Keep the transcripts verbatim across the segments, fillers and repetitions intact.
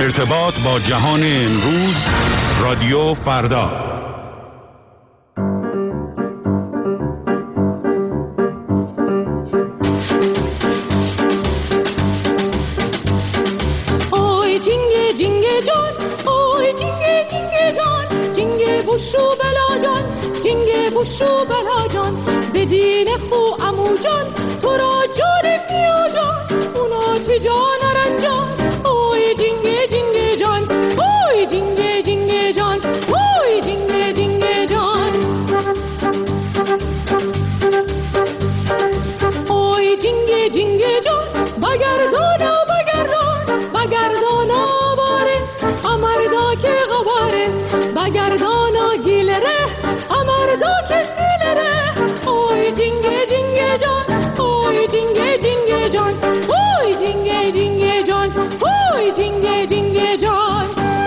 ارتباط با جهان امروز، رادیو فردا. اوی جینگه جینگه جان، اوی جینگه جینگه جان، جینگه بوشو بلا جان، جینگه بوشو بلا جان، بدین خو امو جان، تو را جان میا جان، اونا چه جان رنجان. اوی جینگه جینگه جان، اوی جینگه جینگه جان، اوی جینگه جینگه جان. اوی جینگه جینگه جان، بگردان و بگردان، بگردان و باره، امردا که غباره، بگردان و گیلره، امردا که دیلره. اوی جینگه جینگه جان، اوی جینگه جینگه جان، اوی جینگه جینگه جان، اوی جینگه جینگه جان.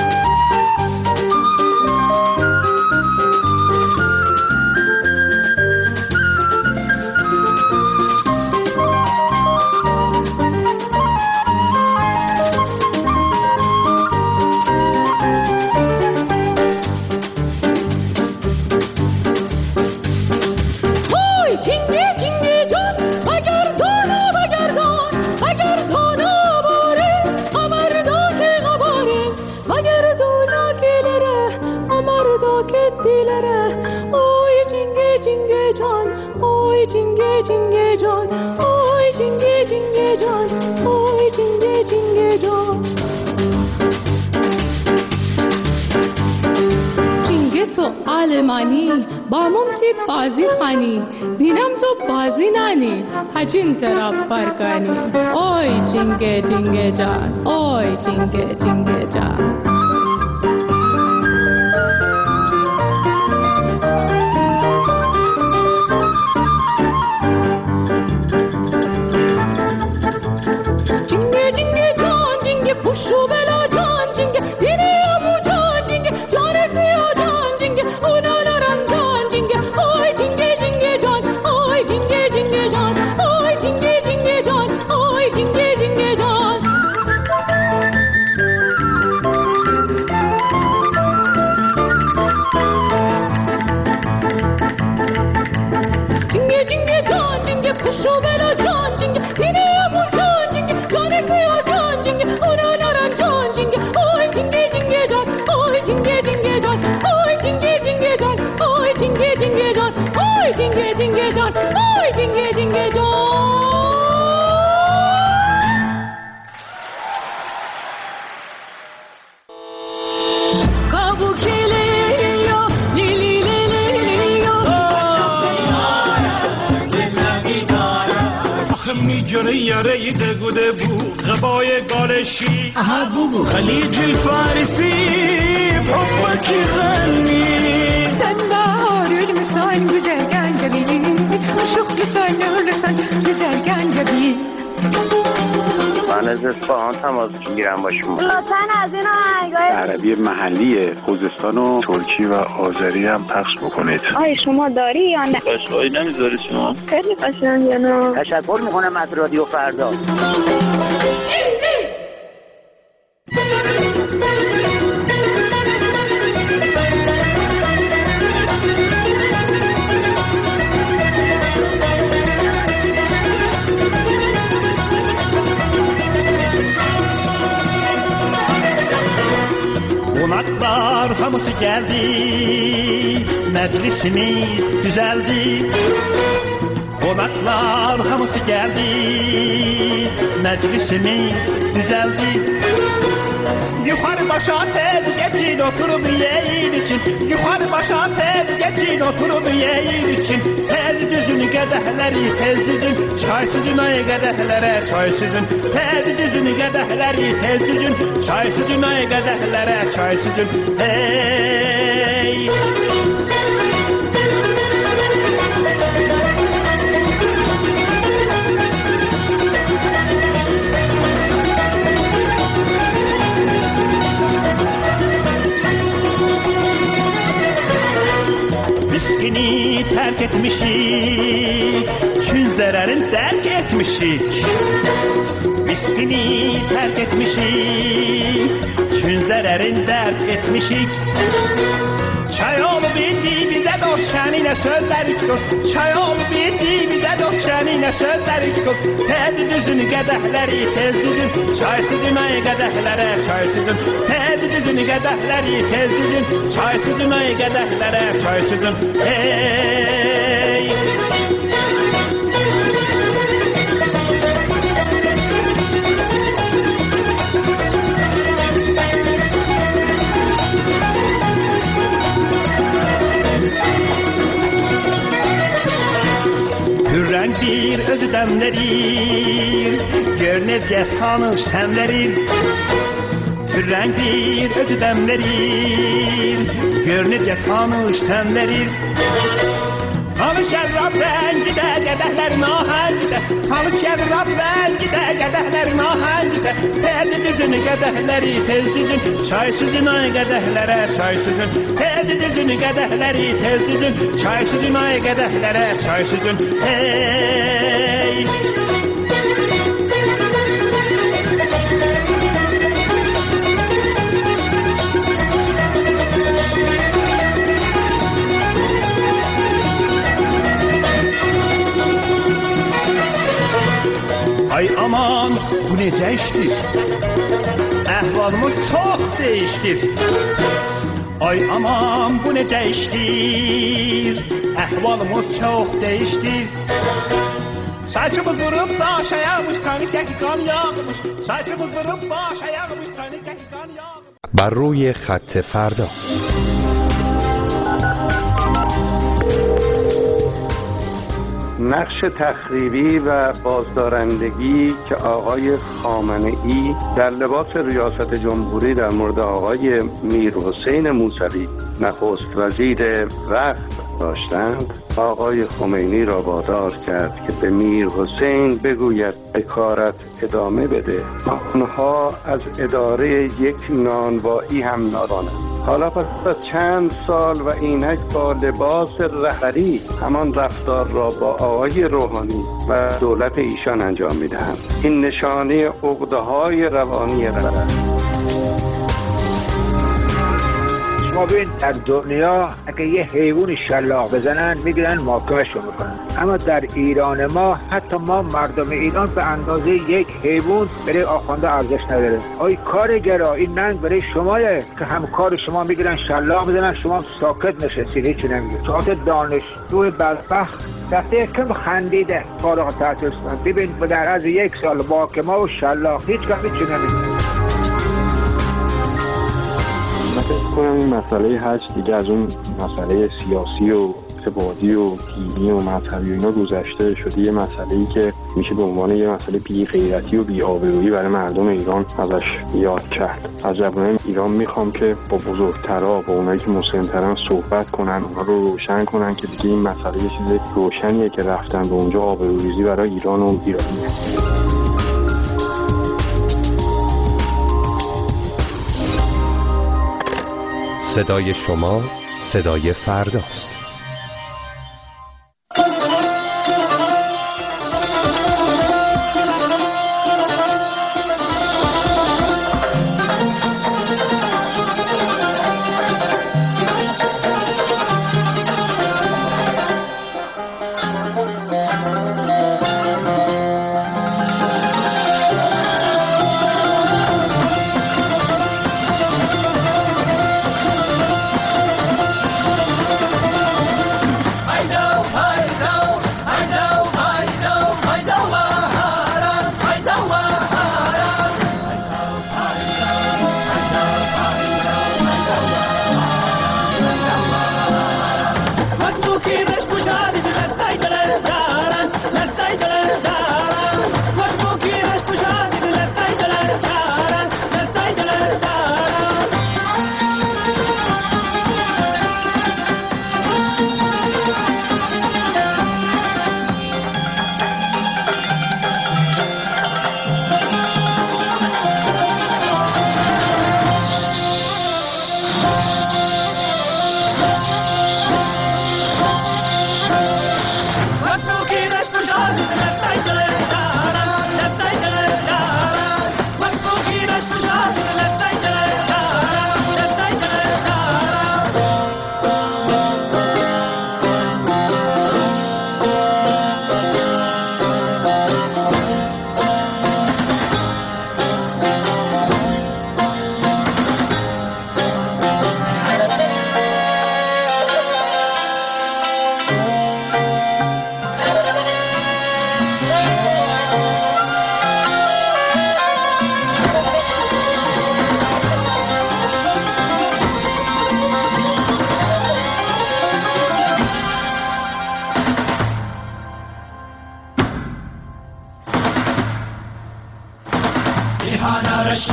آلمانی با ممتید بازی خانی، دینم تو بازی نانی، هچین طرف برکانی. اوی جینگه جینگه جان، اوی جینگه جینگه جان. جینگه جینگه جان، جینگه پوشو بلا جان، جینگه دیری امو جان، جینگه جان تیا جان، جینگه اونا نرم جان، جینگه اوی جینگه جینگه جان، اوی جینگه جینگه جان، اوی جینگه جینگه جان، اوی جینگه جینگه جان. جینگه جینگه جان، جینگه پوشو بلا جان، جینگه دیری امو جان، جینگه جان تیا جان، جینگه اونا نرم جان، جینگه اوی جینگه جینگه جان، اوی جینگه جینگه جان، اوی جینگه جینگه جان، اوی جینگه جینگه جان، اوی جینگه جینگه جان، اوی جینگه جینگه جان. جنه یاره دگوده بو غبای گالشی خلیج الفارسی بحبك غني sen baharül müsain güzel gencebil, uşuk lisan lisan güzel gencebil. من از اصفهان تماس میگیرم با شما. لطفاً از این آهنگای عربی محلی خوزستان و ترکی و آذری هم پخش بکنید. آیا شما داری یا نه؟ قشقایی نمیذاری شما؟ خیلی قشنگه نه؟ تشکر میکنم از رادیو فردا. Konaklar hamısı geldi, meclisimiz düzeldi. Konaklar hamısı geldi, meclisimiz düzeldi. Yukarı başa tez geçin oturup yiyin için, yukarı başa tez geçin oturup yiyin için. Tez düzün qədəhləri tez düzün, çay süzün ay qədəhlərə çay süzün. Tez düzün qədəhləri tez düzün, çay süzün ay qədəhlərə çay süzün. Hey! Miskini terk etmişik, çün zararın terk etmişik. Miskini terk etmişik, derin dert etmişik. Çay olup indi bize dost şenine sözlerik dost. Çay olup indi bize dost şenine sözlerik dost. Tedi düzün qədəhləri tez düzün. Çay süzün ay qədəhlərə çay süzün. Tedi düzün qədəhləri tez düzün. Çay süzün ay qədəhlərə çay süzün. Hey! Hürrən bir özü dəmlərir, gör necə tanış təmlərir. Hürrən bir özü dəmlərir, gör necə tanış təmlərir. Halı şərrab rəngidə, qədəhlərin ahəngidə. Halı şərrab rəngidə, qədəhlərin ahəngidə. Tədi düzün qədəhləri tez düzün. Çay süzün ay qədəhlərə çay süzün. Tədi düzün qədəhləri tez düzün. Çay süzün ay qədəhlərə çay süzün. Hey! Ay aman bu necə işdir? Əhvalımız çox dəyişdir. Ay aman bu necə işdir? Əhvalımız çox dəyişdir. Saçımız vurub baş ayağmış, sanki təki qan yağmış. Saçımız vurub baş ayağmış, sanki təki qan yağmış. بر روی خط فردا. نقش تخریبی و بازدارندگی که آقای خامنه‌ای در لباس ریاست جمهوری در مورد آقای میرحسین موسوی نخست وزیر وقت داشتند، آقای خمینی را وادار کرد که به میرحسین بگوید حکارت ادامه بده. آنها از اداره یک نانوایی هم نادانند. حالا پس از چند سال و اینک با لباس رهبری همان رفتار را با آقای روحانی و دولت ایشان انجام میدهند. این نشانه عقده‌های روانی رهبر. ما ببین در دنیا اگه یه حیوان شلاق بزنن میگیرن محاکمه‌شون میکنن، اما در ایران ما حتی ما مردم ایران به اندازه یک حیوان برای آخونده ارزش نداره. آی کارگرا این ننگ برای شمایه که همکار شما میگیرن شلاق بزنن، شما ساکت نشستید هیچی نمیگید. چهات دانشجو بدبخت دفعه کم خندیده فارغ التحصیل شدن، ببین در از یک سال محاکمه و شلاق هیچ کم هیچی نمیگید. من فکر کنم این مسئله حج دیگه از اون مسئله سیاسی و اعتقادی و دینی و مذهبی و اینا گذشته شده، یه مسئله‌ای که میشه به عنوان یه مسئله بی غیرتی و بی آبرویی برای مردم ایران ازش یاد کرد. از جوانان ایران میخوام که با بزرگترا، با اونایی که مسن‌ترن صحبت کنن، اونا رو روشن کنن که دیگه این مسئله یه چیز روشنیه که رفتن به اونجا آبروریزی برای ایران و ایرانیه. صدای شما صدای فرداست.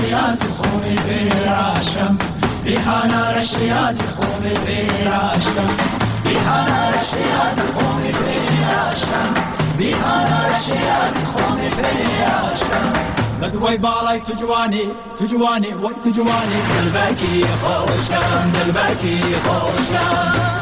رشتی عزیز خومی بیراشم بیهانا رشتی عزیز خومی بیراشم بیهانا رشتی عزیز خومی بیراشم بیهانا رشتی عزیز خومی بیراشم بدوی بالای تو جوانی تو جوانی وای تو جوانی دلبکی خوشم دلبکی خوشم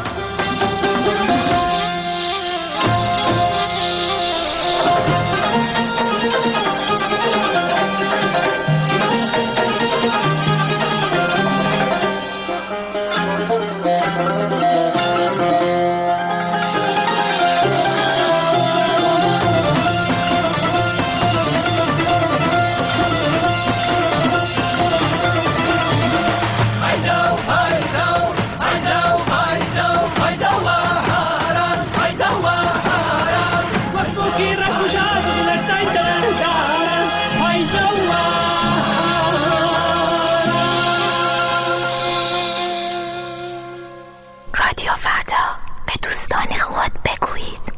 رادیو فردا به دوستان خود بگویید.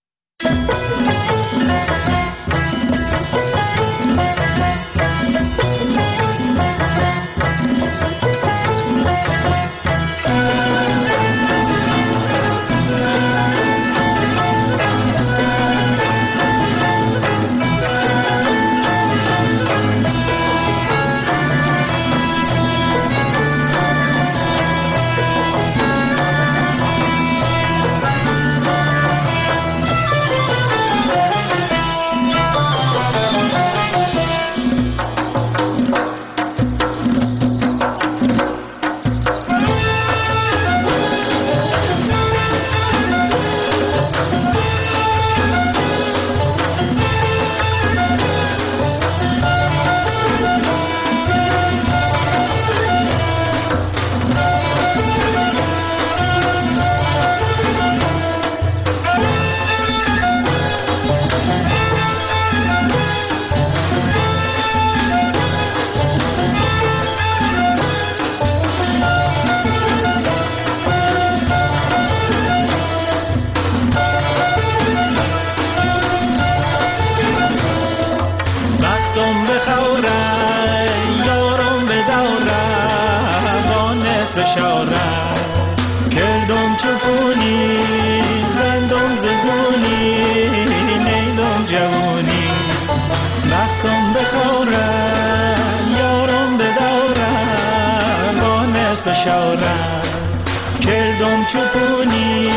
کردم چوپونی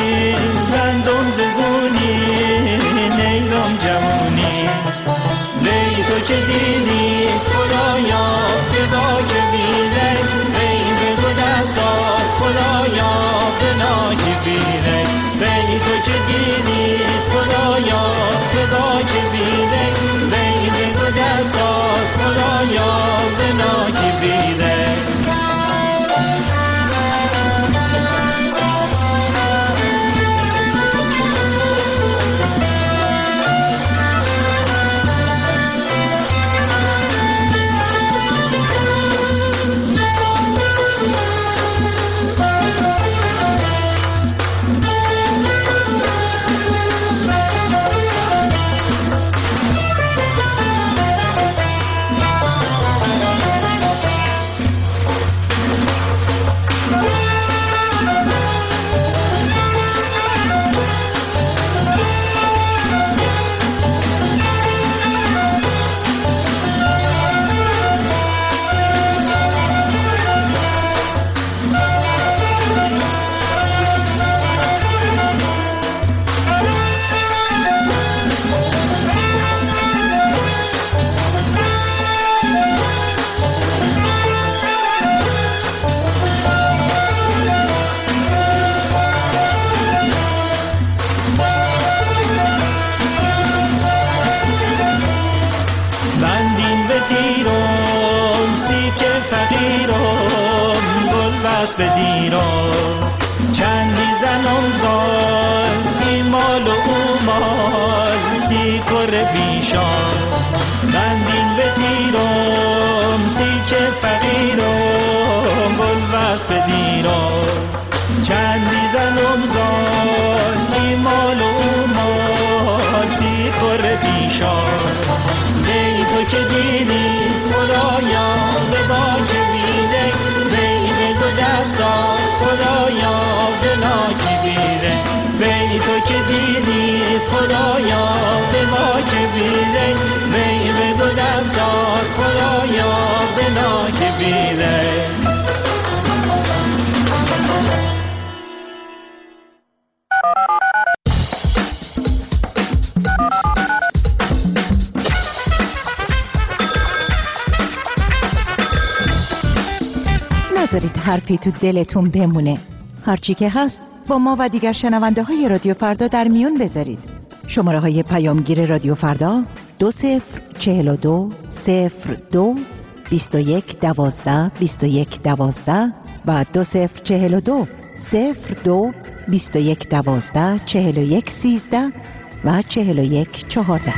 زندم ززونی نیلم جوونی بی تو که دیدیست خدایا فدا که بیره بی به دو دستات خدایا فدا که بیره بی تو که دیدیست خدایا فدا که بیره بی به دو دستات خدایا فدا که بیره که دیدیست خدایا بینه. نذارید حرفی تو دلتون بمونه. هرچی که هست با ما و دیگر شنونده های رادیو فردا در میون بذارید. شماره های پیامگیر رادیو فردا دو صفر چهل و دو صفر دو بیست و یک دوازده بیست و یک دوازده و دو صفر چهل و دو صفر دو بیست و یک دوازده چهل و یک سیزده و چهل و یک چهارده.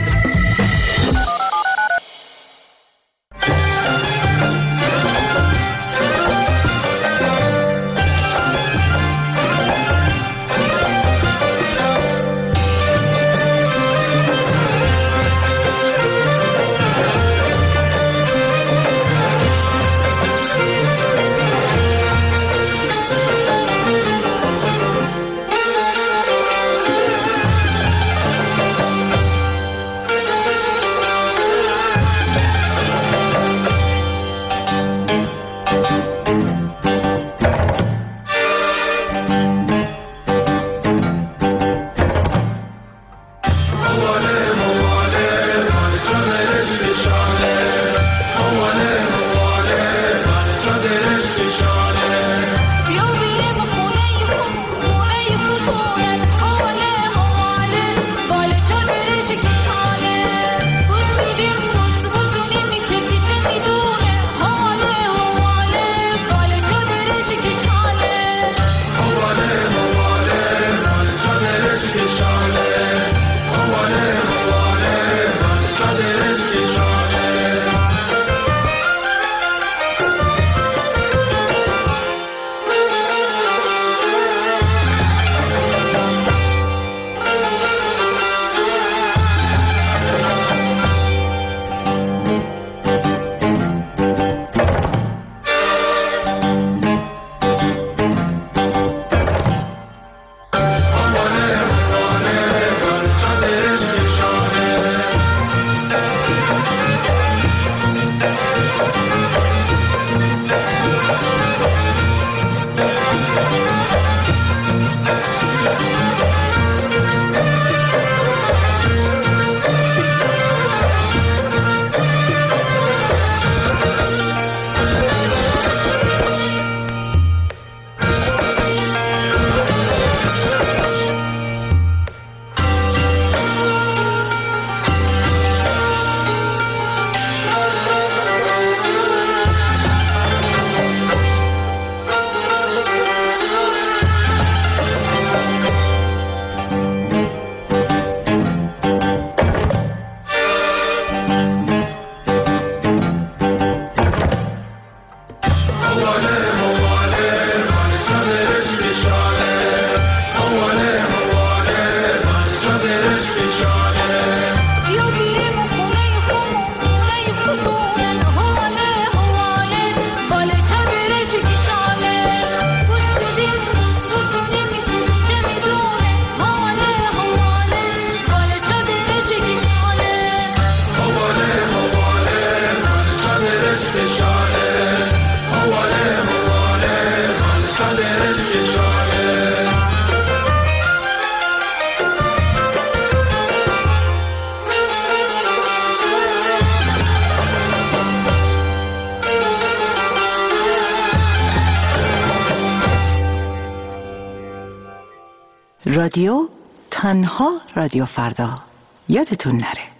رادیو تنها رادیو فردا، یادتون نره.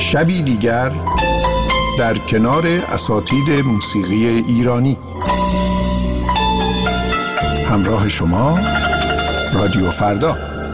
شبی دیگر در کنار اساتید موسیقی ایرانی. همراه شما رادیو فردا.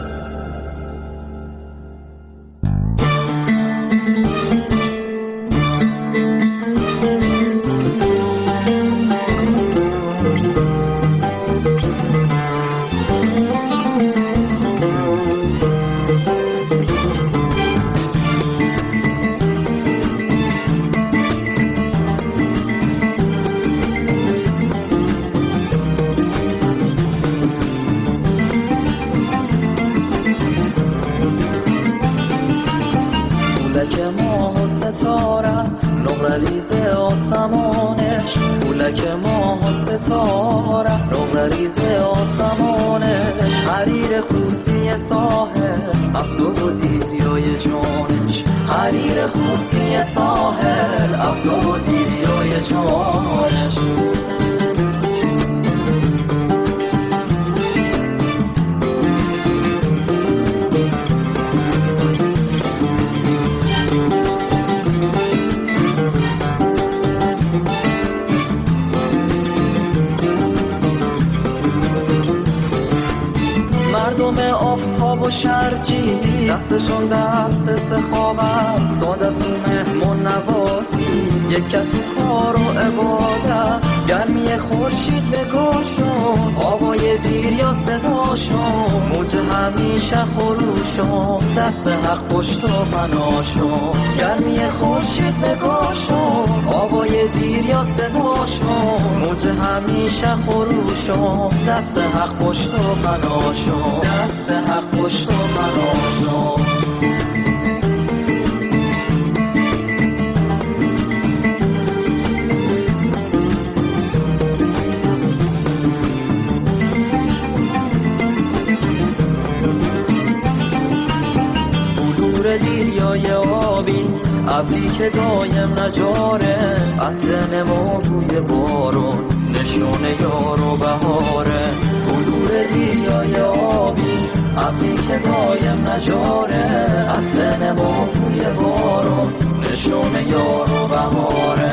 دستشون دست سخاوت ساده تو مهمون نوازی یک تو کار و عبادت گرمی خورشید نگاشون آوای دیر یا صداشون موج همیشه خروشون دست حق پشت و پناشون گرمی خورشید نگاشون آوای دیر یا صداشون موج همیشه خروشون دست حق پشت و پناشون دست حق پشت و پناشون. دیریای آبی ابری که دایم نجاره عطر نما بوی بارون نشون یار و بهاره بلور دیریای آبی ابری که دایم نجاره عطر نما بوی بارون نشون یار و بهاره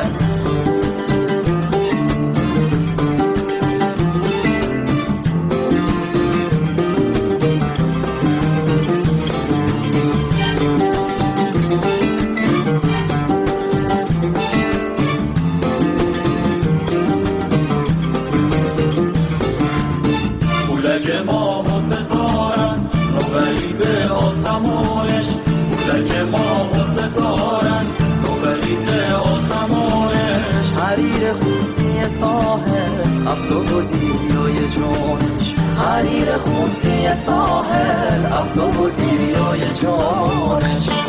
حریر خوصی ساحل افتا و دیریای جانش